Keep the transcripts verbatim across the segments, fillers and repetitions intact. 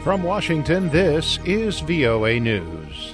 From Washington, this is V O A News.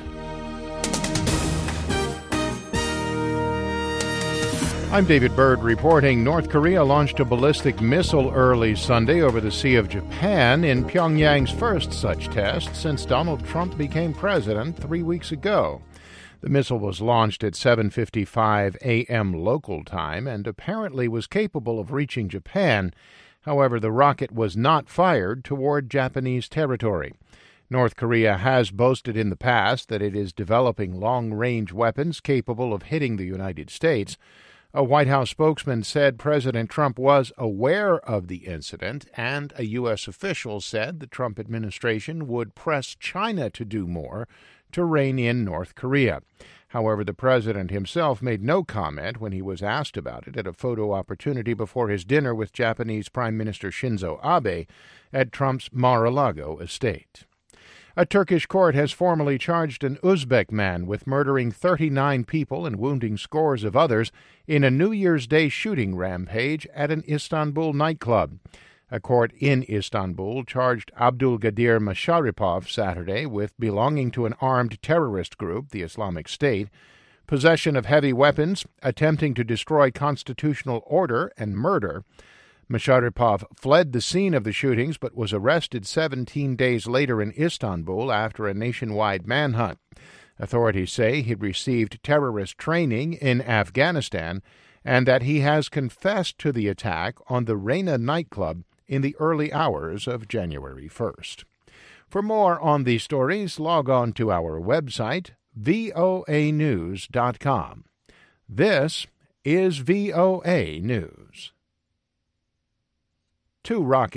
I'm David Byrd reporting. North Korea launched a ballistic missile early Sunday over the Sea of Japan in Pyongyang's first such test since Donald Trump became president three weeks ago. The missile was launched at seven fifty-five a.m. local time and apparently was capable of reaching Japan. However, the rocket was not fired toward Japanese territory. North Korea has boasted in the past that it is developing long-range weapons capable of hitting the United States. A White House spokesman said President Trump was aware of the incident, and a U S official said the Trump administration would press China to do more to rein in North Korea. However, the president himself made no comment when he was asked about it at a photo opportunity before his dinner with Japanese Prime Minister Shinzo Abe at Trump's Mar-a-Lago estate. A Turkish court has formally charged an Uzbek man with murdering thirty-nine people and wounding scores of others in a New Year's Day shooting rampage at an Istanbul nightclub. A court in Istanbul charged Abdulgadir Masharipov Saturday with belonging to an armed terrorist group, the Islamic State, possession of heavy weapons, attempting to destroy constitutional order, and murder. Masharipov fled the scene of the shootings but was arrested seventeen days later in Istanbul after a nationwide manhunt. Authorities say he received terrorist training in Afghanistan and that he has confessed to the attack on the Reyna nightclub in the early hours of January first. For more on these stories, log on to our website, V O A news dot com. This is V O A News. Two rockets